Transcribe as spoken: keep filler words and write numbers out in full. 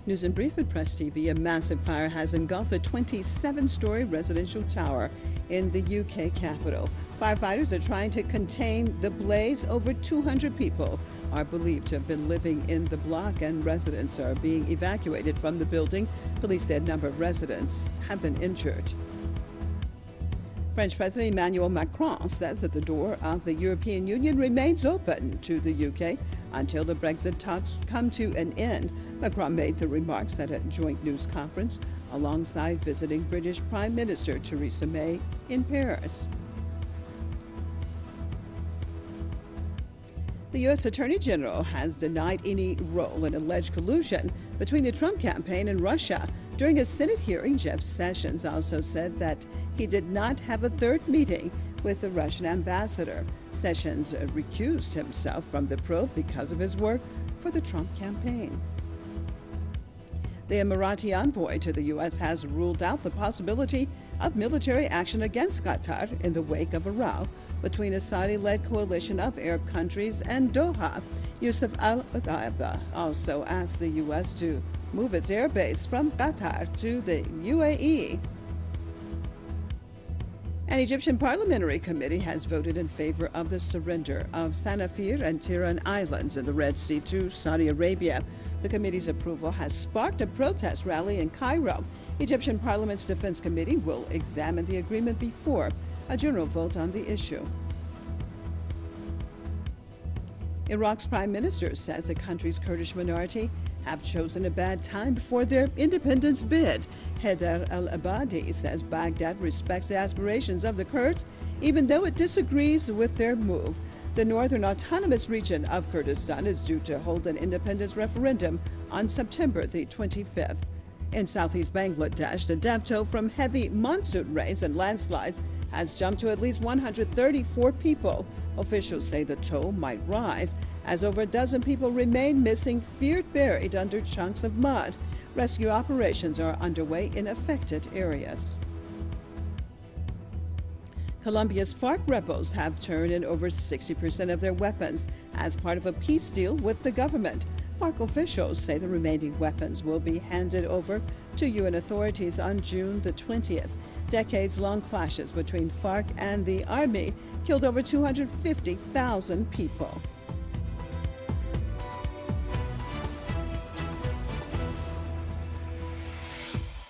News and Brief at Press T V. A massive fire has engulfed a twenty-seven story residential tower in the U K capital. Firefighters are trying to contain the blaze. Over two hundred people are believed to have been living in the block, and residents are being evacuated from the building. Police said a number of residents have been injured. French President Emmanuel Macron says that the door of the European Union remains open to the U K until the Brexit talks come to an end. Macron made the remarks at a joint news conference alongside visiting British Prime Minister Theresa May in Paris. The U S Attorney General has denied any role in alleged collusion between the Trump campaign and Russia. During a Senate hearing, Jeff Sessions also said that he did not have a third meeting with the Russian ambassador. Sessions recused himself from the probe because of his work for the Trump campaign. The Emirati envoy to the U S has ruled out the possibility of military action against Qatar in the wake of a row between a Saudi-led coalition of Arab countries and Doha. Yusuf Al-Ghaiba also asked the U S to move its airbase from Qatar to the U A E. An Egyptian parliamentary committee has voted in favor of the surrender of Sanafir and Tiran Islands in the Red Sea to Saudi Arabia. The committee's approval has sparked a protest rally in Cairo. Egyptian Parliament's Defense Committee will examine the agreement before a general vote on the issue. Iraq's prime minister says the country's Kurdish minority have chosen a bad time for their independence bid. Haider al-Abadi says Baghdad respects the aspirations of the Kurds, even though it disagrees with their move. The northern autonomous region of Kurdistan is due to hold an independence referendum on September the twenty-fifth. In southeast Bangladesh, the death toll from heavy monsoon rains and landslides has jumped to at least one hundred thirty-four people. Officials say the toll might rise as over a dozen people remain missing, feared buried under chunks of mud. Rescue operations are underway in affected areas. Colombia's FARC rebels have turned in over sixty percent of their weapons as part of a peace deal with the government. FARC officials say the remaining weapons will be handed over to U N authorities on June the twentieth. Decades-long clashes between FARC and the army killed over two hundred fifty thousand people.